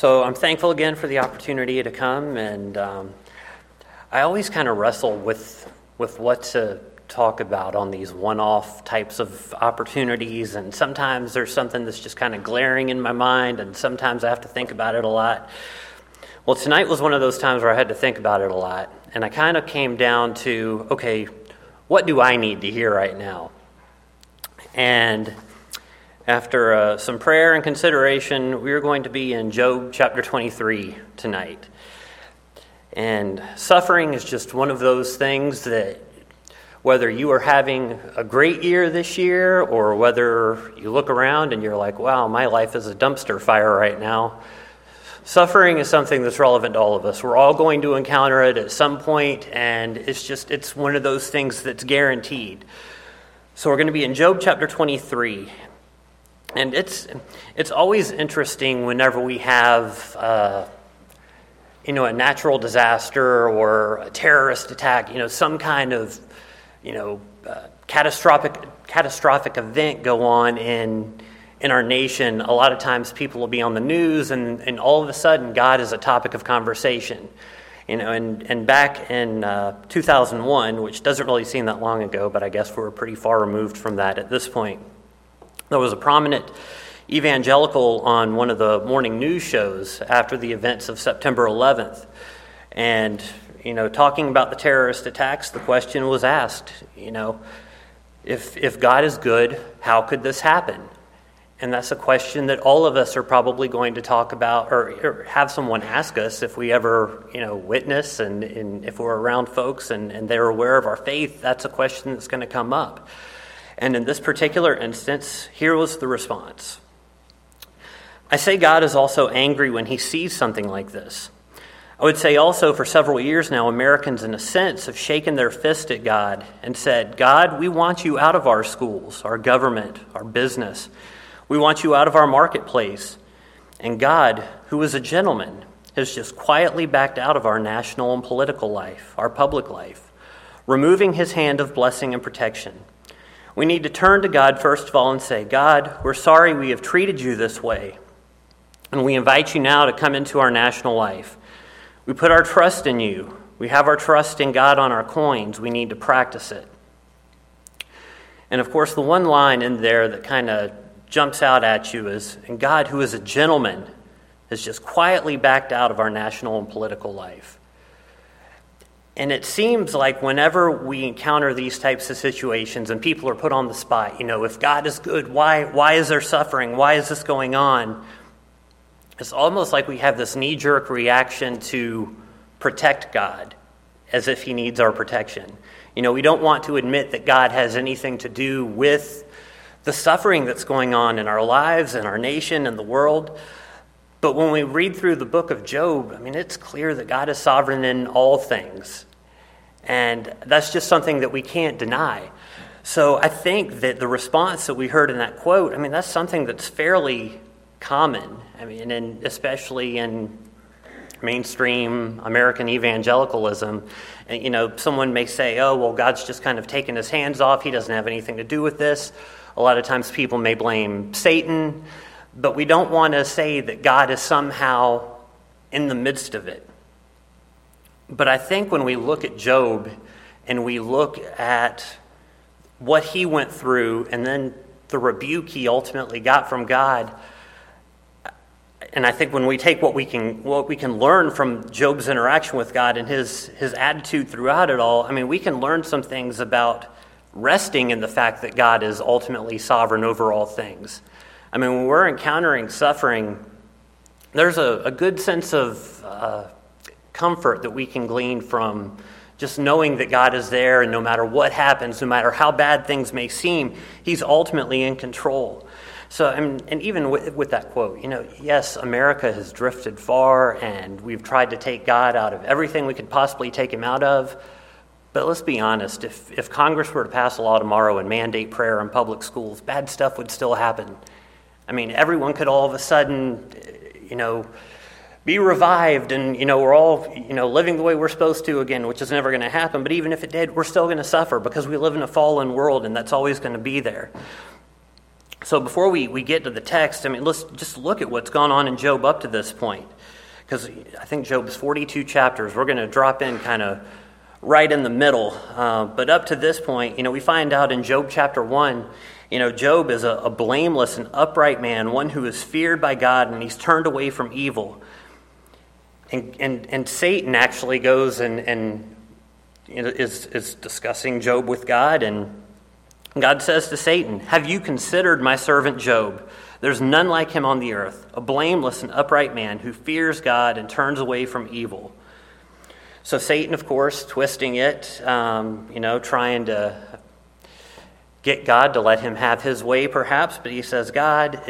So I'm thankful again for the opportunity to come, and I always kind of wrestle with what to talk about on these one-off types of opportunities, and sometimes there's something that's just kind of glaring in my mind, and sometimes I have to think about it a lot. Well, tonight was one of those times where I had to think about it a lot, and I kind of came down to, okay, what do I need to hear right now? And after some prayer and consideration, we are going to be in Job chapter 23 tonight. And suffering is just one of those things that whether you are having a great year this year or whether you look around and you're like, wow, my life is a dumpster fire right now, suffering is something that's relevant to all of us. We're all going to encounter it at some point, and it's one of those things that's guaranteed. So we're going to be in Job chapter 23. And it's always interesting whenever we have, a natural disaster or a terrorist attack, some kind of, catastrophic event go on in our nation. A lot of times people will be on the news, and all of a sudden God is a topic of conversation. And back in 2001, which doesn't really seem that long ago, but I guess we're pretty far removed from that at this point. There was a prominent evangelical on one of the morning news shows after the events of September 11th. And, talking about the terrorist attacks, the question was asked, if God is good, how could this happen? And that's a question that all of us are probably going to talk about or have someone ask us if we ever, witness and if we're around folks and they're aware of our faith. That's a question that's going to come up. And in this particular instance, here was the response. I say God is also angry when he sees something like this. I would say also for several years now, Americans in a sense have shaken their fist at God and said, God, we want you out of our schools, our government, our business. We want you out of our marketplace. And God, who is a gentleman, has just quietly backed out of our national and political life, our public life, removing his hand of blessing and protection. We need to turn to God first of all and say, God, we're sorry we have treated you this way. And we invite you now to come into our national life. We put our trust in you. We have our trust in God on our coins. We need to practice it. And of course, the one line in there that kind of jumps out at you is, and God, who is a gentleman, has just quietly backed out of our national and political life. And it seems like whenever we encounter these types of situations and people are put on the spot, if God is good, why is there suffering? Why is this going on? It's almost like we have this knee-jerk reaction to protect God, as if he needs our protection. We don't want to admit that God has anything to do with the suffering that's going on in our lives and our nation and the world. But when we read through the book of Job, it's clear that God is sovereign in all things. And that's just something that we can't deny. So I think that the response that we heard in that quote, that's something that's fairly common. And especially in mainstream American evangelicalism. And, someone may say, oh, well, God's just kind of taken his hands off. He doesn't have anything to do with this. A lot of times people may blame Satan. But we don't want to say that God is somehow in the midst of it. But I think when we look at Job and we look at what he went through and then the rebuke he ultimately got from God, and I think when we take what we can learn from Job's interaction with God and his attitude throughout it all, we can learn some things about resting in the fact that God is ultimately sovereign over all things. When we're encountering suffering, there's a good sense of comfort that we can glean from just knowing that God is there, and no matter what happens, no matter how bad things may seem, he's ultimately in control. So, and even with that quote, yes, America has drifted far, and we've tried to take God out of everything we could possibly take him out of. But let's be honest, if Congress were to pass a law tomorrow and mandate prayer in public schools, bad stuff would still happen. Everyone could all of a sudden, be revived and, we're all, living the way we're supposed to again, which is never going to happen. But even if it did, we're still going to suffer because we live in a fallen world, and that's always going to be there. So before we get to the text, let's just look at what's gone on in Job up to this point. Because I think Job's 42 chapters. We're going to drop in kind of right in the middle. But up to this point, we find out in Job chapter 1, Job is a blameless and upright man, one who is feared by God, and he's turned away from evil. And Satan actually goes and is discussing Job with God, and God says to Satan, "Have you considered my servant Job? There's none like him on the earth, a blameless and upright man who fears God and turns away from evil." So Satan, of course, twisting it, trying to get God to let him have his way perhaps, but he says, God,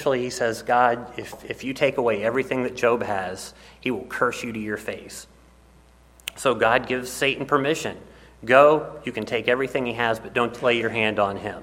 if you take away everything that Job has, he will curse you to your face. So God gives Satan permission. Go, you can take everything he has, but don't lay your hand on him.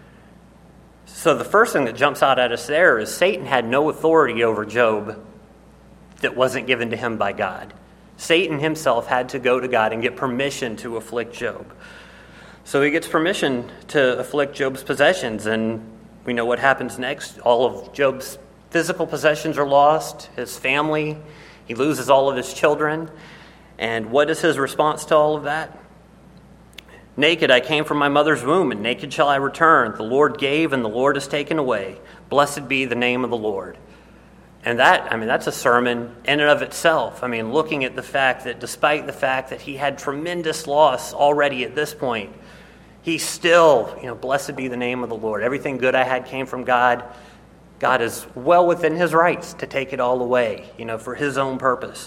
So the first thing that jumps out at us there is Satan had no authority over Job that wasn't given to him by God. Satan himself had to go to God and get permission to afflict Job. So he gets permission to afflict Job's possessions, and we know what happens next. All of Job's physical possessions are lost, his family, he loses all of his children. And what is his response to all of that? Naked I came from my mother's womb, and naked shall I return. The Lord gave, and the Lord has taken away. Blessed be the name of the Lord. And that's a sermon in and of itself. Looking at the fact that despite the fact that he had tremendous loss already at this point, he still, blessed be the name of the Lord. Everything good I had came from God. God is well within his rights to take it all away, for his own purpose.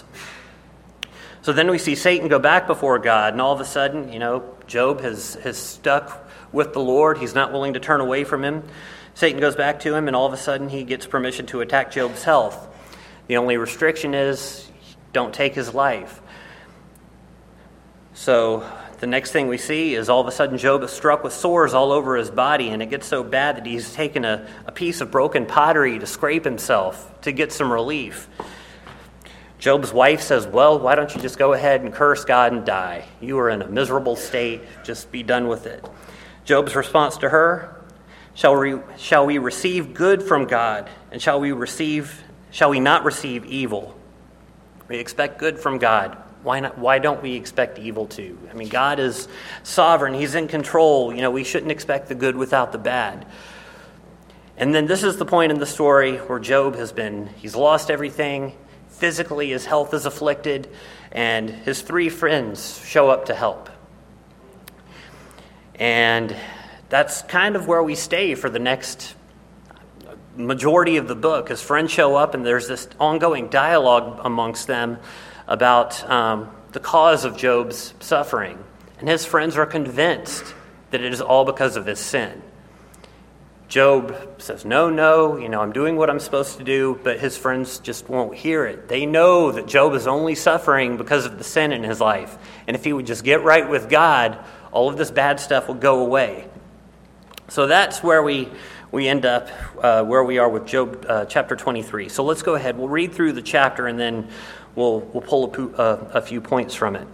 So then we see Satan go back before God, and all of a sudden, Job has stuck with the Lord. He's not willing to turn away from him. Satan goes back to him, and all of a sudden he gets permission to attack Job's health. The only restriction is, don't take his life. So the next thing we see is all of a sudden Job is struck with sores all over his body, and it gets so bad that he's taken a piece of broken pottery to scrape himself to get some relief. Job's wife says, well, why don't you just go ahead and curse God and die? You are in a miserable state. Just be done with it. Job's response to her, shall we receive good from God, and shall we not receive evil? We expect good from God. Why not? Why don't we expect evil too? God is sovereign. He's in control. We shouldn't expect the good without the bad. And then this is the point in the story where Job he's lost everything. Physically, his health is afflicted, and his 3 friends show up to help. And that's kind of where we stay for the next majority of the book. His friends show up, and there's this ongoing dialogue amongst them about the cause of Job's suffering. And his friends are convinced that it is all because of his sin. Job says, no, I'm doing what I'm supposed to do, but his friends just won't hear it. They know that Job is only suffering because of the sin in his life. And if he would just get right with God, all of this bad stuff will go away. So that's where we end up, where we are with Job chapter 23. So let's go ahead. We'll read through the chapter, and then we'll pull a few points from it.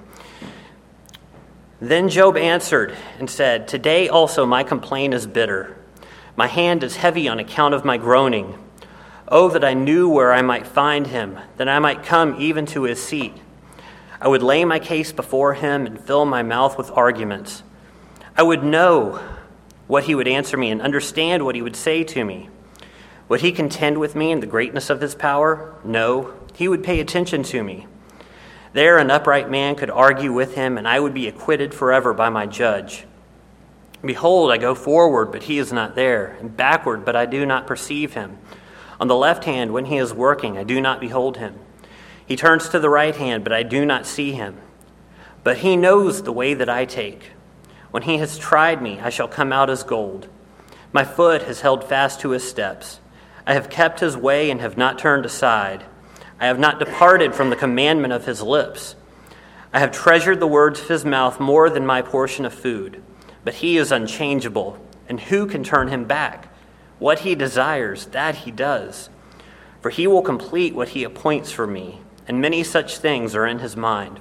Then Job answered and said, "Today also my complaint is bitter. My hand is heavy on account of my groaning. Oh, that I knew where I might find him, that I might come even to his seat. I would lay my case before him and fill my mouth with arguments. I would know what he would answer me and understand what he would say to me. Would he contend with me in the greatness of his power? No, he would pay attention to me. There an upright man could argue with him, and I would be acquitted forever by my judge. Behold, I go forward, but he is not there, and backward, but I do not perceive him. On the left hand, when he is working, I do not behold him. He turns to the right hand, but I do not see him. But he knows the way that I take. When he has tried me, I shall come out as gold. My foot has held fast to his steps. I have kept his way and have not turned aside. I have not departed from the commandment of his lips. I have treasured the words of his mouth more than my portion of food. But he is unchangeable, and who can turn him back? What he desires, that he does. For he will complete what he appoints for me, and many such things are in his mind.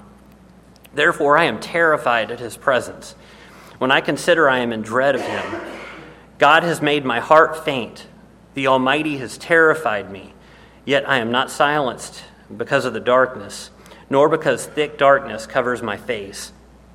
Therefore I am terrified at his presence. When I consider I am in dread of him. God has made my heart faint. The Almighty has terrified me. Yet I am not silenced because of the darkness, nor because thick darkness covers my face.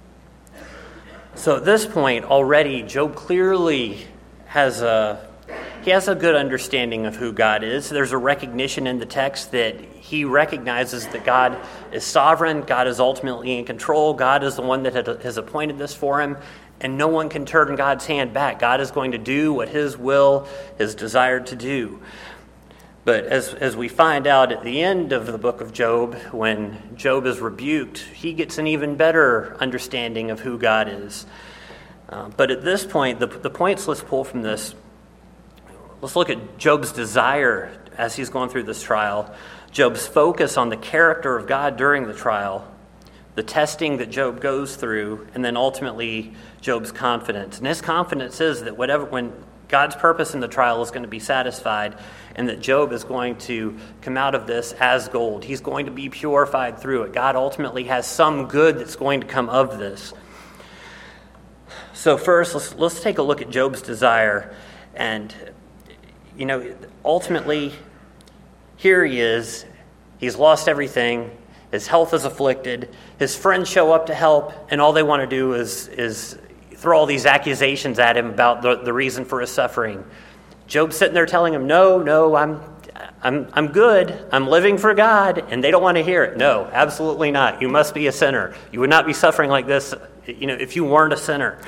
So at this point, already, Job clearly has a good understanding of who God is. There's a recognition in the text that he recognizes that God is sovereign, God is ultimately in control, God is the one that has appointed this for him, and no one can turn God's hand back. God is going to do what his will is desired to do. But as we find out at the end of the book of Job, when Job is rebuked, he gets an even better understanding of who God is. But at this point, the points let's pull from this, let's look at Job's desire as he's going through this trial, Job's focus on the character of God during the trial, the testing that Job goes through, and then ultimately Job's confidence. And his confidence is that when God's purpose in the trial is going to be satisfied, and that Job is going to come out of this as gold. He's going to be purified through it. God ultimately has some good that's going to come of this. So first, let's take a look at Job's desire. And, ultimately, here he is. He's lost everything. His health is afflicted. His friends show up to help, and all they want to do is throw all these accusations at him about the reason for his suffering. Job's sitting there telling him, no, I'm good. I'm living for God. And they don't want to hear it. No, absolutely not. You must be a sinner. You would not be suffering like this, if you weren't a sinner.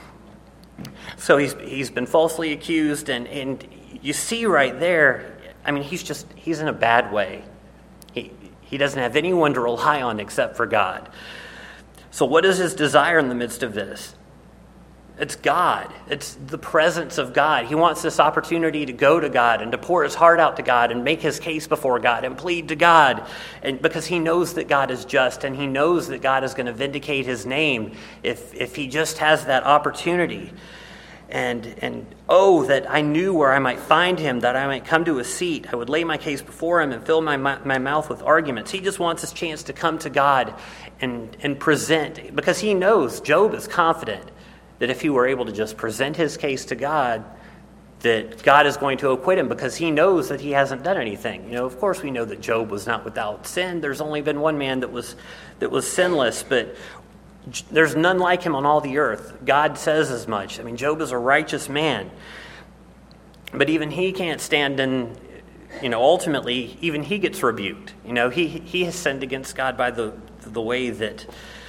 So he's been falsely accused, and you see right there, he's in a bad way. He doesn't have anyone to rely on except for God. So what is his desire in the midst of this? It's God. It's the presence of God. He wants this opportunity to go to God and to pour his heart out to God and make his case before God and plead to God. And because he knows that God is just, and he knows that God is going to vindicate his name if he just has that opportunity. And that I knew where I might find him, that I might come to a seat. I would lay my case before him and fill my mouth with arguments. He just wants this chance to come to God and present, because he knows, Job is confident that if he were able to just present his case to God, that God is going to acquit him, because he knows that he hasn't done anything. Of course we know that Job was not without sin. There's only been one man that was sinless, but there's none like him on all the earth. God says as much. Job is a righteous man. But even he can't stand in, ultimately, even he gets rebuked. He has sinned against God by the way that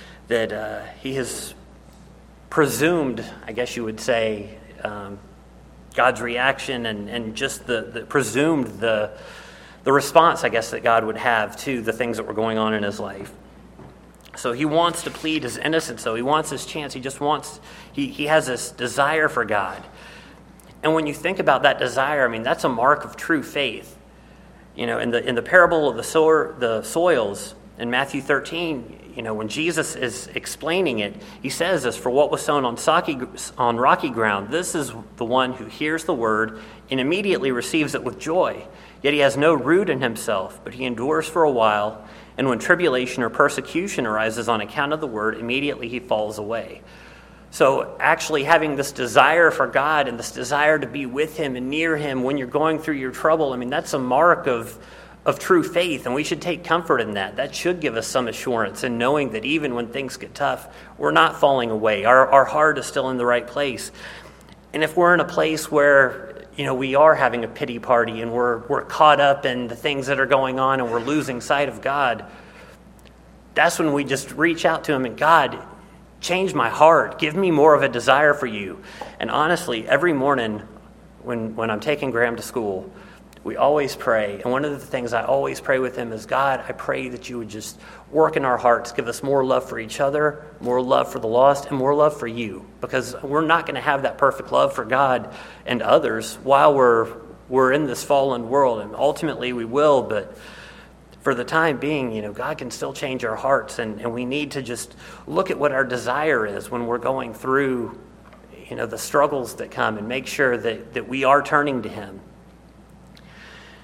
he has presumed, I guess you would say, God's reaction and just the presumed the response, I guess, that God would have to the things that were going on in his life. So he wants to plead his innocence, though. He wants his chance. He has this desire for God. And when you think about that desire, that's a mark of true faith. In the parable of the soils in Matthew 13, when Jesus is explaining it, he says this, "For what was sown on rocky ground, this is the one who hears the word and immediately receives it with joy. Yet he has no root in himself, but he endures for a while. And when tribulation or persecution arises on account of the word, immediately he falls away." So actually having this desire for God and this desire to be with him and near him when you're going through your trouble, that's a mark of true faith, and we should take comfort in that. That should give us some assurance in knowing that even when things get tough, we're not falling away. Our heart is still in the right place. And if we're in a place where we are having a pity party and we're caught up in the things that are going on and we're losing sight of God, that's when we just reach out to him and, God, change my heart. Give me more of a desire for you. And honestly, every morning when I'm taking Graham to school, we always pray. And one of the things I always pray with him is, God, I pray that you would just work in our hearts, give us more love for each other, more love for the lost, and more love for you. Because we're not going to have that perfect love for God and others while we're in this fallen world. And ultimately we will, but for the time being, God can still change our hearts. And we need to just look at what our desire is when we're going through, the struggles that come, and make sure that we are turning to him.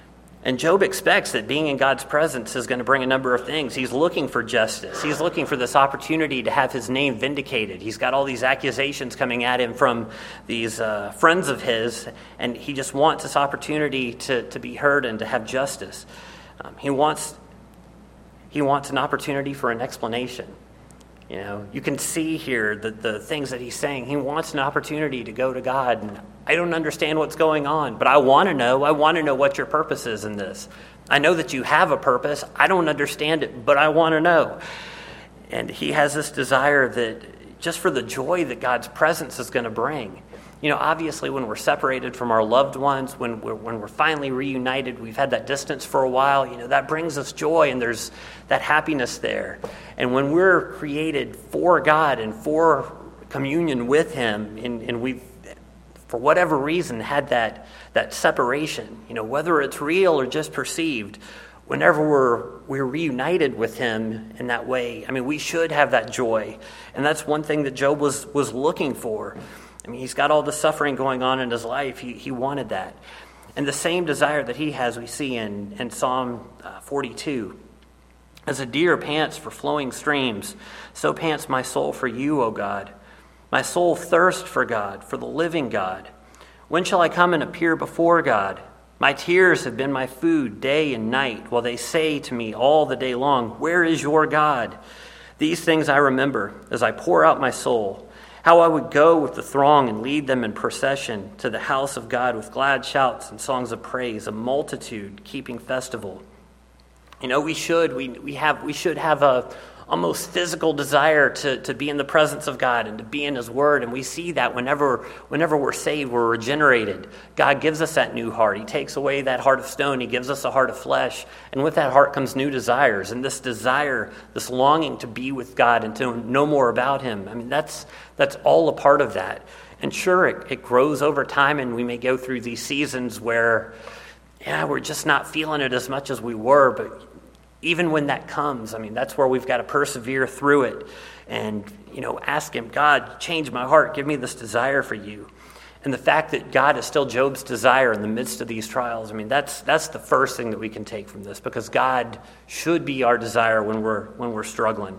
And Job expects that being in God's presence is going to bring a number of things. He's looking for justice. He's looking for this opportunity to have his name vindicated. He's got all these accusations coming at him from these friends of his, and he just wants this opportunity to be heard and to have justice. He wants an opportunity for an explanation. You can see here the things that he's saying. He wants an opportunity to go to God. And I don't understand what's going on, but I want to know. I want to know what your purpose is in this. I know that you have a purpose. I don't understand it, but I want to know. And he has this desire that just for the joy that God's presence is going to bring. Obviously when we're separated from our loved ones, when we're finally reunited, we've had that distance for a while, that brings us joy and there's that happiness there. And when we're created for God and for communion with Him, and we've, for whatever reason, had that separation, whether it's real or just perceived, whenever we're reunited with Him in that way, we should have that joy. And that's one thing that Job was looking for. He's got all the suffering going on in his life. He wanted that. And the same desire that he has, we see in Psalm 42. As a deer pants for flowing streams, so pants my soul for you, O God. My soul thirsts for God, for the living God. When shall I come and appear before God? My tears have been my food day and night, while they say to me all the day long, where is your God? These things I remember as I pour out my soul. How I would go with the throng and lead them in procession to the house of God with glad shouts and songs of praise, a multitude keeping festival. We should have a almost physical desire to be in the presence of God and to be in His Word. And we see that whenever we're saved, we're regenerated. God gives us that new heart. He takes away that heart of stone. He gives us a heart of flesh. And with that heart comes new desires. And this desire, this longing to be with God and to know more about Him, that's all a part of that. And sure, it grows over time, and we may go through these seasons where, we're just not feeling it as much as we were, but even when that comes, that's where we've got to persevere through it and, ask Him, God, change my heart. Give me this desire for you. And the fact that God is still Job's desire in the midst of these trials, that's the first thing that we can take from this, because God should be our desire when we're struggling.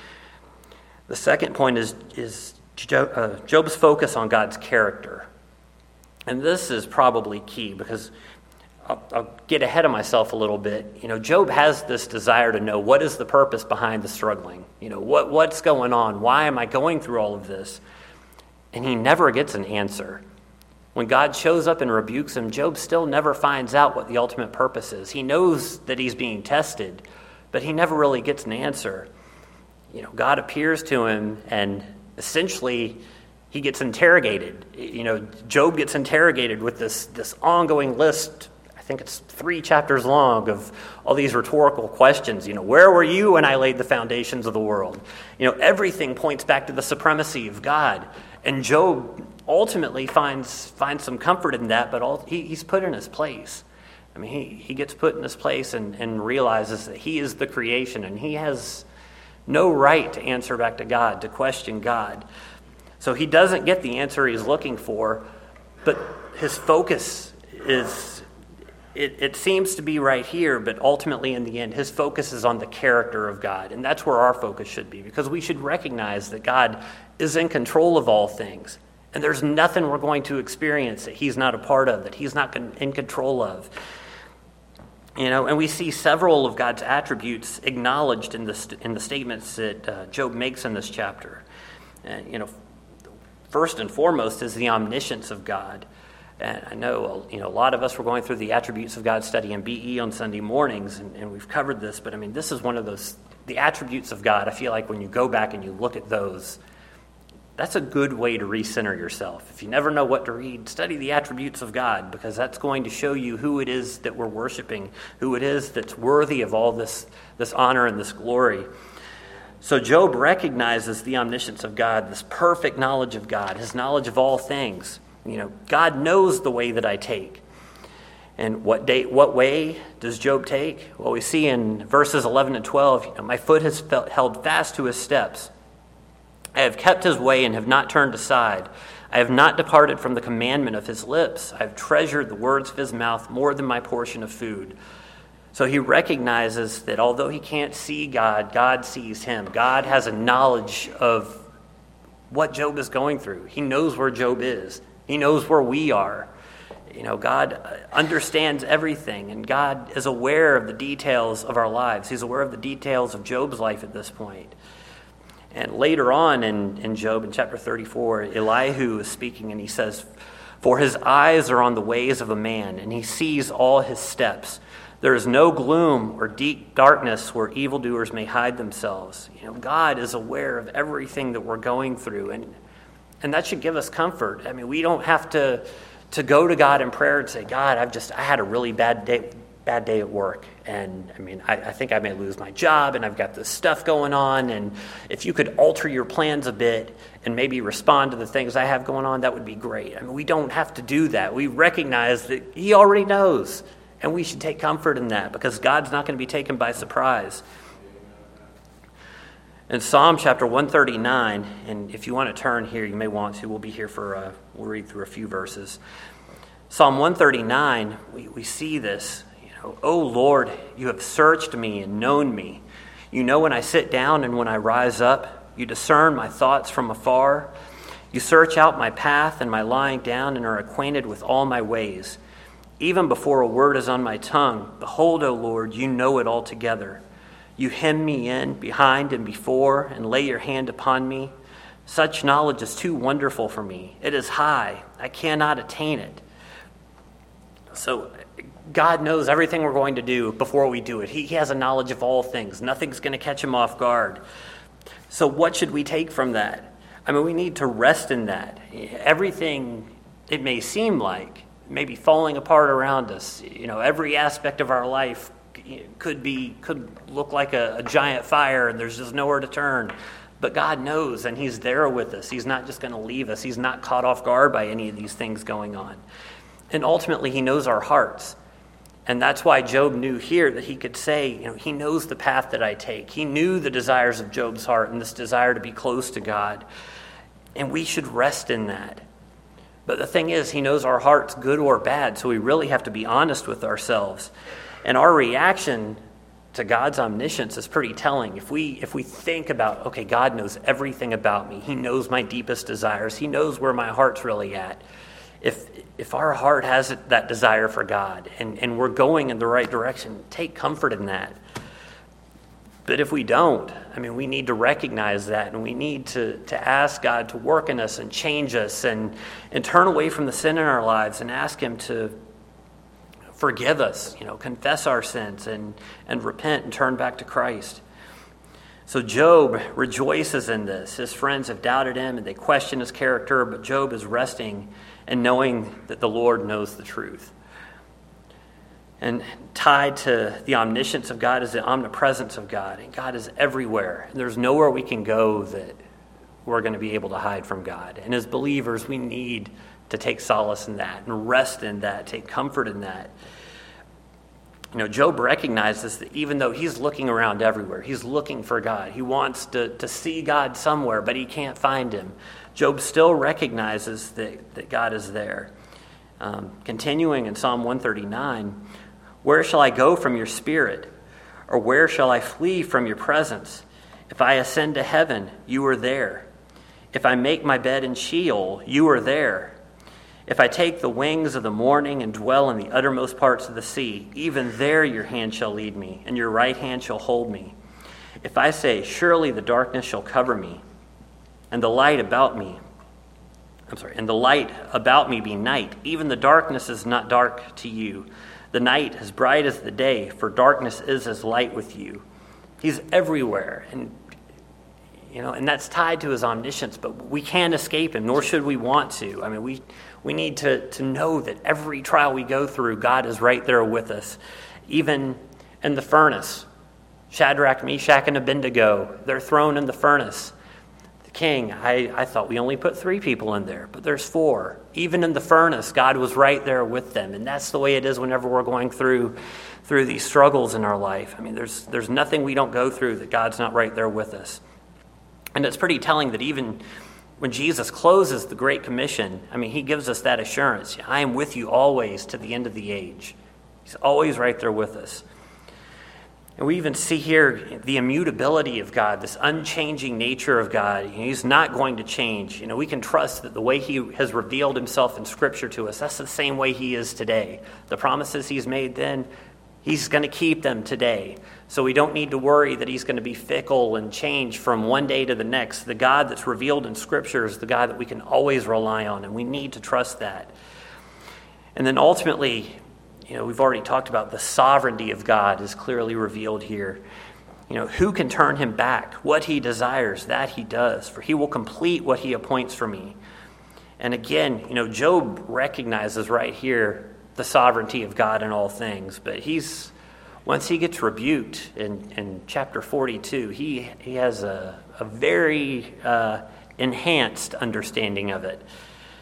The second point is Job's focus on God's character. And this is probably key, because I'll get ahead of myself a little bit. Job has this desire to know what is the purpose behind the struggling. What's going on? Why am I going through all of this? And he never gets an answer. When God shows up and rebukes him, Job still never finds out what the ultimate purpose is. He knows that he's being tested, but he never really gets an answer. God appears to him, and essentially he gets interrogated. Job gets interrogated with this ongoing list. I think it's 3 chapters long of all these rhetorical questions. Where were you when I laid the foundations of the world? Everything points back to the supremacy of God. And Job ultimately finds some comfort in that, but he's put in his place. He gets put in his place and realizes that he is the creation, and he has no right to answer back to God, to question God. So he doesn't get the answer he's looking for, but his focus is... It seems to be right here, but ultimately in the end, his focus is on the character of God. And that's where our focus should be, because we should recognize that God is in control of all things. And there's nothing we're going to experience that He's not a part of, that He's not in control of. And we see several of God's attributes acknowledged in the statements that Job makes in this chapter. First and foremost is the omniscience of God. And I know, a lot of us were going through the attributes of God study in BE on Sunday mornings, and we've covered this, but this is one of those, the attributes of God. I feel like when you go back and you look at those, that's a good way to recenter yourself. If you never know what to read, study the attributes of God, because that's going to show you who it is that we're worshiping, who it is that's worthy of all this honor and this glory. So Job recognizes the omniscience of God, this perfect knowledge of God, His knowledge of all things. God knows the way that I take. And what way does Job take? Well, we see in verses 11 and 12, my foot has held fast to His steps. I have kept His way and have not turned aside. I have not departed from the commandment of his lips. I have treasured the words of his mouth more than my portion of food. So he recognizes that although he can't see God, God sees him. God has a knowledge of what Job is going through. He knows where Job is. He knows where we are. God understands everything, and God is aware of the details of our lives. He's aware of the details of Job's life at this point. And later on in Job, in chapter 34, Elihu is speaking, and he says, "For his eyes are on the ways of a man, and he sees all his steps. There is no gloom or deep darkness where evildoers may hide themselves." God is aware of everything that we're going through, and that should give us comfort. I mean, we don't have to go to God in prayer and say, "God, I had a really bad day at work, and I think I may lose my job, and I've got this stuff going on, and if you could alter your plans a bit and maybe respond to the things I have going on, that would be great." We don't have to do that. We recognize that he already knows, and we should take comfort in that because God's not going to be taken by surprise. In Psalm chapter 139, and if you want to turn here, you may want to. We'll be here we'll read through a few verses. Psalm 139, we see this. "O Lord, you have searched me and known me. You know when I sit down and when I rise up. You discern my thoughts from afar. You search out my path and my lying down and are acquainted with all my ways. Even before a word is on my tongue, behold, O Lord, you know it altogether. You hem me in behind and before and lay your hand upon me. Such knowledge is too wonderful for me. It is high. I cannot attain it." So God knows everything we're going to do before we do it. He has a knowledge of all things. Nothing's going to catch him off guard. So what should we take from that? We need to rest in that. Everything, it may seem like, may be falling apart around us. Every aspect of our life could look like a giant fire and there's just nowhere to turn. But God knows, and he's there with us. He's not just going to leave us. He's not caught off guard by any of these things going on. And ultimately, he knows our hearts. And that's why Job knew here that he could say, he knows the path that I take. He knew the desires of Job's heart and this desire to be close to God. And we should rest in that. But the thing is, he knows our hearts, good or bad, so we really have to be honest with ourselves. And our reaction to God's omniscience is pretty telling. If we think about, okay, God knows everything about me. He knows my deepest desires. He knows where my heart's really at. If our heart has that desire for God and we're going in the right direction, take comfort in that. But if we don't, we need to recognize that, and we need to ask God to work in us and change us and turn away from the sin in our lives and ask him to forgive us, confess our sins and repent and turn back to Christ. So Job rejoices in this. His friends have doubted him and they question his character, but Job is resting and knowing that the Lord knows the truth. And tied to the omniscience of God is the omnipresence of God. And God is everywhere. And there's nowhere we can go that we're going to be able to hide from God. And as believers, we need to take solace in that and rest in that, take comfort in that. Job recognizes that even though he's looking around everywhere, he's looking for God. He wants to see God somewhere, but he can't find him. Job still recognizes that God is there. Continuing in Psalm 139, "Where shall I go from your spirit? Or where shall I flee from your presence? If I ascend to heaven, you are there. If I make my bed in Sheol, you are there. If I take the wings of the morning and dwell in the uttermost parts of the sea, even there your hand shall lead me, and your right hand shall hold me. If I say, surely the darkness shall cover me, and the light about me be night, even the darkness is not dark to you. The night as bright as the day, for darkness is as light with you." He's everywhere, and that's tied to his omniscience, but we can't escape him, nor should we want to. We need to know that every trial we go through, God is right there with us. Even in the furnace, Shadrach, Meshach, and Abednego, they're thrown in the furnace. The king, I thought we only put 3 people in there, but there's 4. Even in the furnace, God was right there with them, and that's the way it is whenever we're going through these struggles in our life. There's nothing we don't go through that God's not right there with us. And it's pretty telling that even when Jesus closes the Great Commission, he gives us that assurance. I am with you always to the end of the age. He's always right there with us. And we even see here the immutability of God, this unchanging nature of God. He's not going to change. We can trust that the way he has revealed himself in Scripture to us, that's the same way he is today. The promises he's made then, he's going to keep them today. So we don't need to worry that he's going to be fickle and change from one day to the next. The God that's revealed in Scripture is the God that we can always rely on, and we need to trust that. And then ultimately, we've already talked about the sovereignty of God is clearly revealed here. Who can turn him back? What he desires, that he does, for he will complete what he appoints for me. And again, Job recognizes right here the sovereignty of God in all things, but once he gets rebuked in chapter 42, he has a very enhanced understanding of it.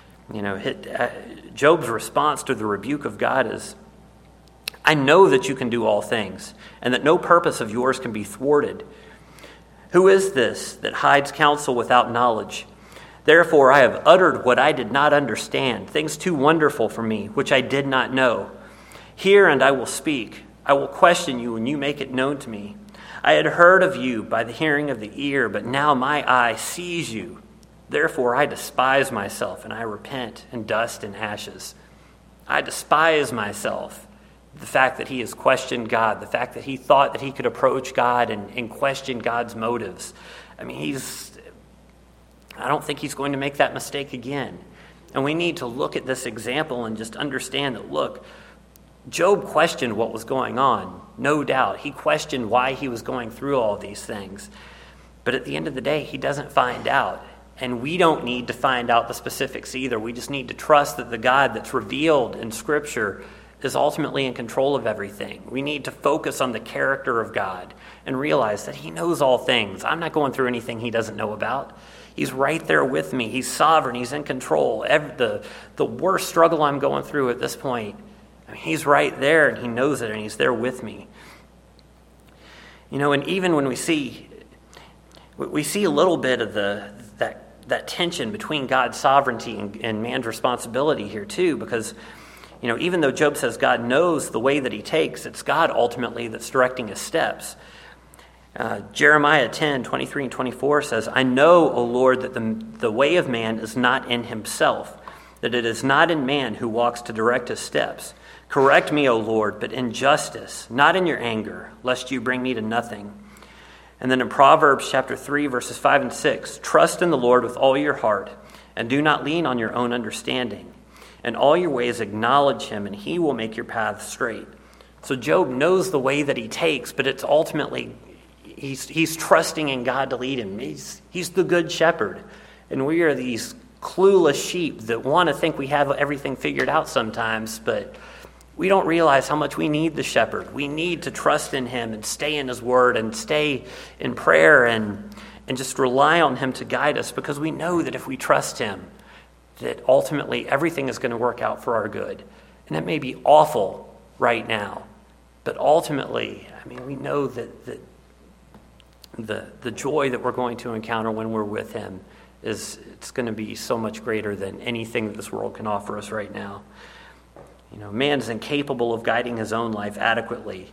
Job's response to the rebuke of God is, I know that you can do all things, and that no purpose of yours can be thwarted. Who is this that hides counsel without knowledge? Therefore I have uttered what I did not understand, things too wonderful for me, which I did not know. Hear, and I will speak. I will question you, and you make it known to me. I had heard of you by the hearing of the ear, but now my eye sees you. Therefore I despise myself, and I repent in dust and ashes. I despise myself. The fact that he has questioned God, the fact that he thought that he could approach God and question God's motives. I don't think he's going to make that mistake again. And we need to look at this example and just understand that, look, Job questioned what was going on, no doubt. He questioned why he was going through all these things. But at the end of the day, he doesn't find out. And we don't need to find out the specifics either. We just need to trust that the God that's revealed in Scripture is ultimately in control of everything. We need to focus on the character of God and realize that he knows all things. I'm not going through anything he doesn't know about. He's right there with me. He's sovereign. He's in control. The worst struggle I'm going through at this point, he's right there, and he knows it, and he's there with me. And even when we see a little bit of that tension between God's sovereignty and man's responsibility here too, because even though Job says God knows the way that he takes, it's God ultimately that's directing his steps. Jeremiah 10:23 and 24 says, I know, O Lord, that the way of man is not in himself, that it is not in man who walks to direct his steps. Correct me, O Lord, but in justice, not in your anger, lest you bring me to nothing. And then in Proverbs chapter 3, verses 5 and 6, trust in the Lord with all your heart, and do not lean on your own understanding. In all your ways acknowledge him, and he will make your paths straight. So Job knows the way that he takes, but it's ultimately, he's trusting in God to lead him. He's the good shepherd. And we are these clueless sheep that want to think we have everything figured out sometimes, but we don't realize how much we need the shepherd. We need to trust in him and stay in his word and stay in prayer and just rely on him to guide us, because we know that if we trust him, that ultimately everything is going to work out for our good. And it may be awful right now, but ultimately, we know that the joy that we're going to encounter when we're with him it's going to be so much greater than anything that this world can offer us right now. Man's incapable of guiding his own life adequately.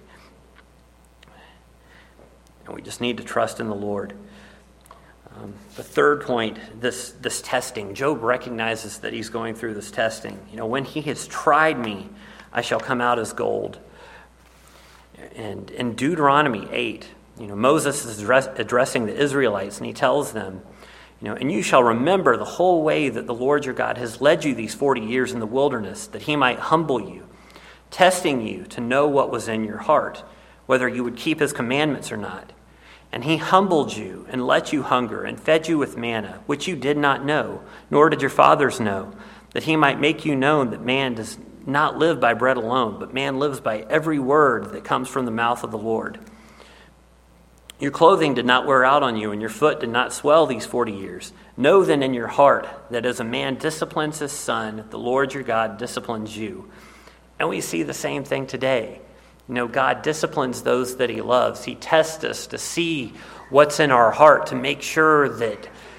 And we just need to trust in the Lord. The third point, this testing. Job recognizes that he's going through this testing. When he has tried me, I shall come out as gold. And in Deuteronomy 8, Moses is addressing the Israelites, and he tells them, and you shall remember the whole way that the Lord your God has led you these 40 years in the wilderness, that he might humble you, testing you to know what was in your heart, whether you would keep his commandments or not. And he humbled you and let you hunger and fed you with manna, which you did not know, nor did your fathers know, that he might make you known that man does not live by bread alone, but man lives by every word that comes from the mouth of the Lord. Your clothing did not wear out on you, and your foot did not swell these 40 years. Know then in your heart that as a man disciplines his son, the Lord your God disciplines you. And we see the same thing today. God disciplines those that he loves. He tests us to see what's in our heart, to make sure that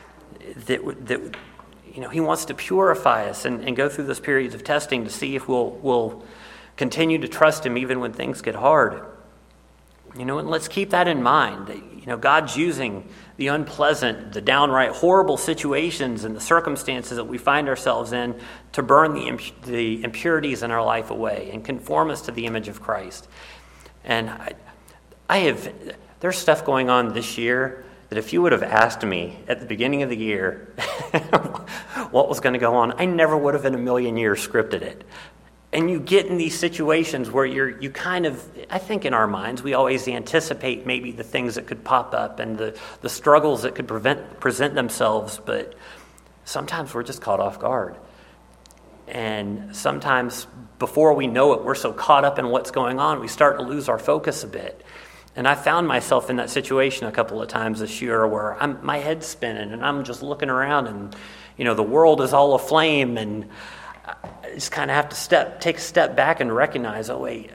that he wants to purify us and go through those periods of testing to see if we'll continue to trust him even when things get hard. And let's keep that in mind, that, God's using the unpleasant, the downright horrible situations and the circumstances that we find ourselves in to burn the impurities in our life away and conform us to the image of Christ. And there's stuff going on this year that if you would have asked me at the beginning of the year what was going to go on, I never would have in a million years scripted it. And you get in these situations where you kind of, I think in our minds, we always anticipate maybe the things that could pop up and the struggles that could present themselves, but sometimes we're just caught off guard. And sometimes before we know it, we're so caught up in what's going on, we start to lose our focus a bit. And I found myself in that situation a couple of times this year where my head's spinning and I'm just looking around and, the world is all aflame, and I just kind of have to take a step back and recognize, oh wait,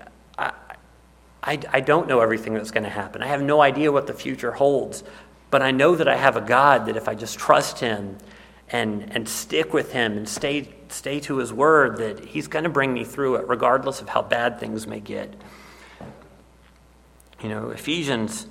I don't know everything that's going to happen. I have no idea what the future holds, but I know that I have a God that if I just trust him and stick with him and stay to his word, that he's going to bring me through it regardless of how bad things may get. Ephesians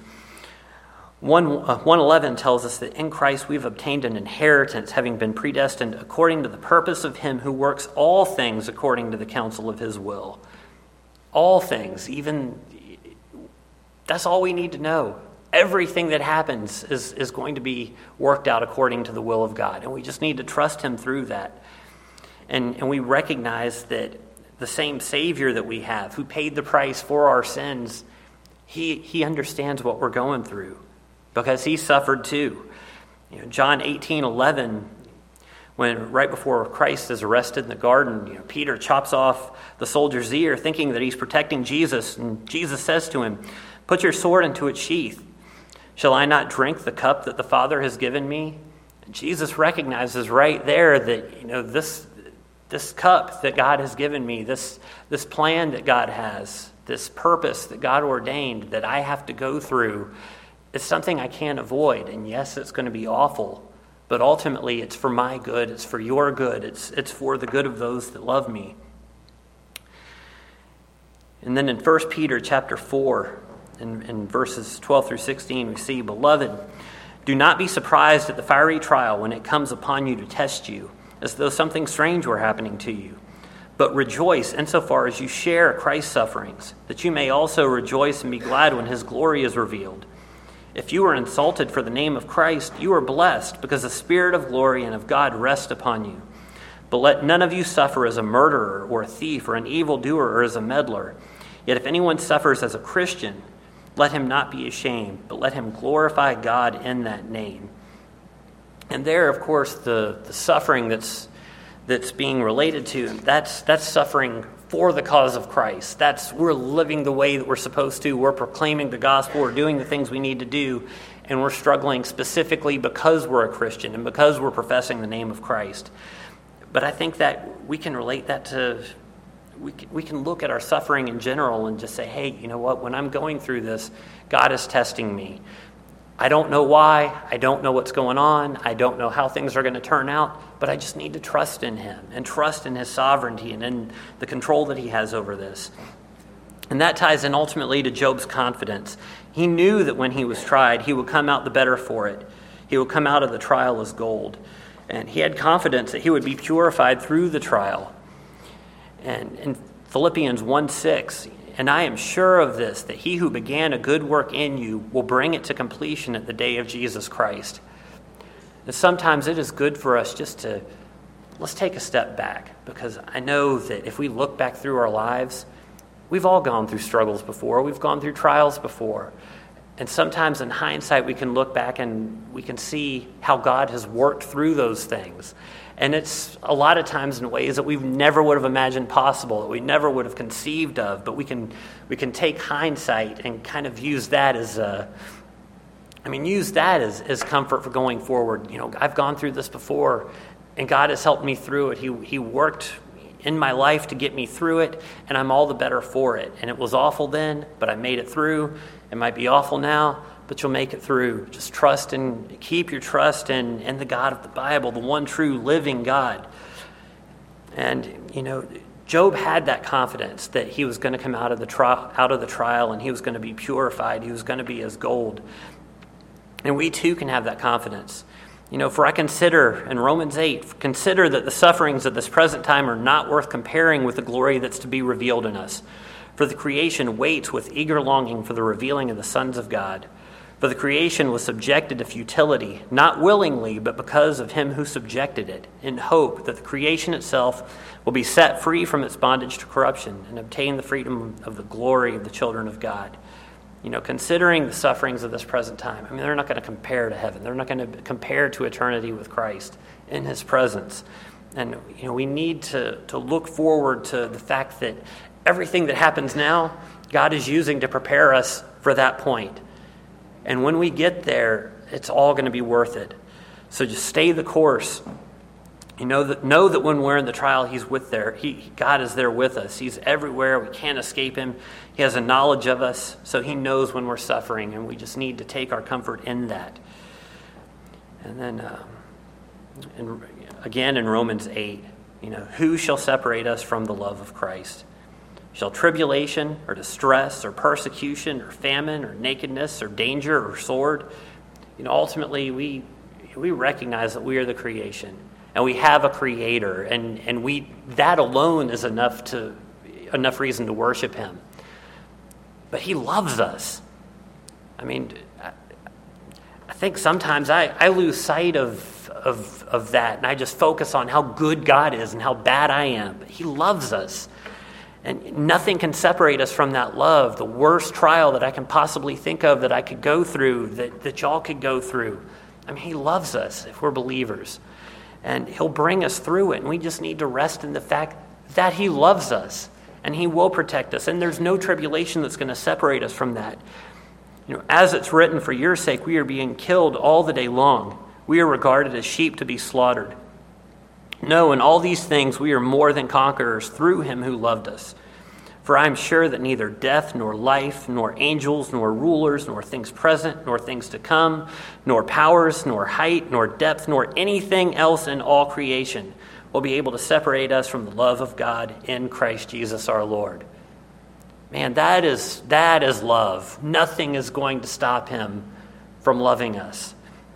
1:11 tells us that in Christ we've obtained an inheritance, having been predestined according to the purpose of him who works all things according to the counsel of his will. All things, even that's all we need to know. Everything that happens is going to be worked out according to the will of God, and we just need to trust him through that. And we recognize that the same Savior that we have, who paid the price for our sins, he understands what we're going through, because he suffered too. John 18:11, when right before Christ is arrested in the garden, Peter chops off the soldier's ear thinking that he's protecting Jesus, and Jesus says to him, "Put your sword into its sheath. Shall I not drink the cup that the Father has given me?" And Jesus recognizes right there that this cup that God has given me, this plan that God has, this purpose that God ordained that I have to go through, it's something I can't avoid. And yes, it's going to be awful, but ultimately it's for my good, it's for your good, it's for the good of those that love me. And then in 1 Peter chapter 4, in verses 12 through 16, we see, "Beloved, do not be surprised at the fiery trial when it comes upon you to test you, as though something strange were happening to you. But rejoice insofar as you share Christ's sufferings, that you may also rejoice and be glad when his glory is revealed. If you are insulted for the name of Christ, you are blessed, because the Spirit of glory and of God rests upon you. But let none of you suffer as a murderer or a thief or an evildoer or as a meddler. Yet if anyone suffers as a Christian, let him not be ashamed, but let him glorify God in that name." And there, of course, the suffering that's being related to, that's suffering for the cause of Christ. We're living the way that we're supposed to. We're proclaiming the gospel. We're doing the things we need to do. And we're struggling specifically because we're a Christian and because we're professing the name of Christ. But I think that we can relate that to, we can look at our suffering in general and just say, hey, you know what? When I'm going through this, God is testing me. I don't know why. I don't know what's going on. I don't know how things are going to turn out, but I just need to trust in him and trust in his sovereignty and in the control that he has over this. And that ties in ultimately to Job's confidence. He knew that when he was tried, he would come out the better for it. He would come out of the trial as gold. And he had confidence that he would be purified through the trial. And in Philippians 1:6, "And I am sure of this, that he who began a good work in you will bring it to completion at the day of Jesus Christ." And sometimes it is good for us just to, let's take a step back, because I know that if we look back through our lives, we've all gone through struggles before. We've gone through trials before. And sometimes in hindsight, we can look back and we can see how God has worked through those things. And it's a lot of times in ways that we never would have imagined possible, that we never would have conceived of. But we can take hindsight and kind of use that as comfort for going forward. I've gone through this before, and God has helped me through it. He worked in my life to get me through it, and I'm all the better for it. And it was awful then, but I made it through. It might be awful now, but you'll make it through. Just trust and keep your trust in the God of the Bible, the one true living God. And, Job had that confidence that he was going to come out of the trial and he was going to be purified. He was going to be as gold. And we too can have that confidence. For I consider, in Romans 8, consider that the sufferings of this present time are not worth comparing with the glory that's to be revealed in us. For the creation waits with eager longing for the revealing of the sons of God. For the creation was subjected to futility, not willingly, but because of him who subjected it, in hope that the creation itself will be set free from its bondage to corruption and obtain the freedom of the glory of the children of God. Considering the sufferings of this present time, they're not going to compare to heaven. They're not going to compare to eternity with Christ in his presence. And, we need to look forward to the fact that everything that happens now, God is using to prepare us for that point. And when we get there, it's all going to be worth it. So just stay the course. Know that when we're in the trial, he's God is there with us. He's everywhere. We can't escape him. He has a knowledge of us, so he knows when we're suffering, and we just need to take our comfort in that. And then, again in Romans 8, who shall separate us from the love of Christ? Shall tribulation or distress or persecution or famine or nakedness or danger or sword? Ultimately, we recognize that we are the creation. And we have a creator, and that alone is enough reason to worship him. But he loves us. I think sometimes I lose sight of that, and I just focus on how good God is and how bad I am. But he loves us. And nothing can separate us from that love. The worst trial that I can possibly think of that I could go through, that y'all could go through. He loves us if we're believers. And he'll bring us through it. And we just need to rest in the fact that he loves us. And he will protect us. And there's no tribulation that's going to separate us from that. As it's written, for your sake, we are being killed all the day long. We are regarded as sheep to be slaughtered. No, in all these things we are more than conquerors through him who loved us. For I am sure that neither death, nor life, nor angels, nor rulers, nor things present, nor things to come, nor powers, nor height, nor depth, nor anything else in all creation will be able to separate us from the love of God in Christ Jesus our Lord. Man, that is love. Nothing is going to stop him from loving us.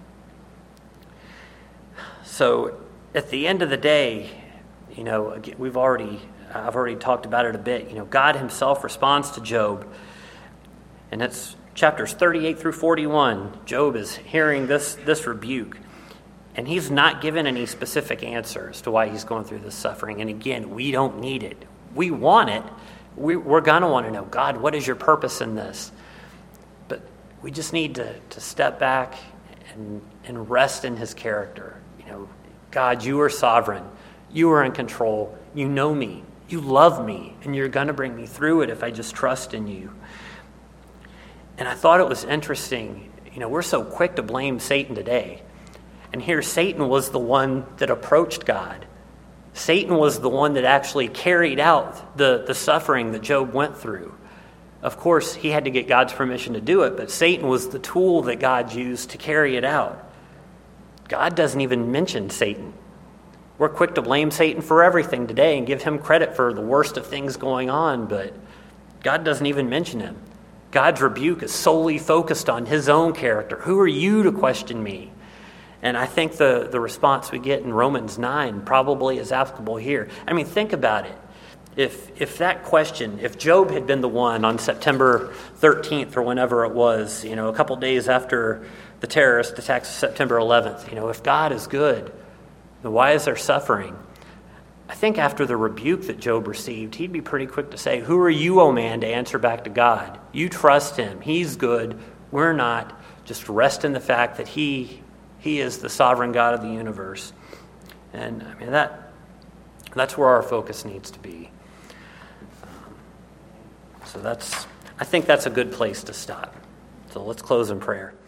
So, at the end of the day, I've already talked about it a bit. God himself responds to Job. And it's chapters 38 through 41. Job is hearing this rebuke. And he's not given any specific answers to why he's going through this suffering. And again, we don't need it. We want it. We're going to want to know, God, what is your purpose in this? But we just need to step back and rest in his character. God, you are sovereign. You are in control. You know me. You love me. And you're going to bring me through it if I just trust in you. And I thought it was interesting. We're so quick to blame Satan today. And here Satan was the one that approached God. Satan was the one that actually carried out the suffering that Job went through. Of course, he had to get God's permission to do it, but Satan was the tool that God used to carry it out. God doesn't even mention Satan. We're quick to blame Satan for everything today and give him credit for the worst of things going on, but God doesn't even mention him. God's rebuke is solely focused on his own character. Who are you to question me? And I think the response we get in Romans 9 probably is applicable here. Think about it. If that question, if Job had been the one on September 13th or whenever it was, a couple days after the terrorist attacks of September 11th, if God is good, then why is there suffering? I think after the rebuke that Job received, he'd be pretty quick to say, who are you, O man, to answer back to God? You trust him. He's good. We're not. Just rest in the fact that he is the sovereign God of the universe. And that's where our focus needs to be. I think that's a good place to stop. So let's close in prayer.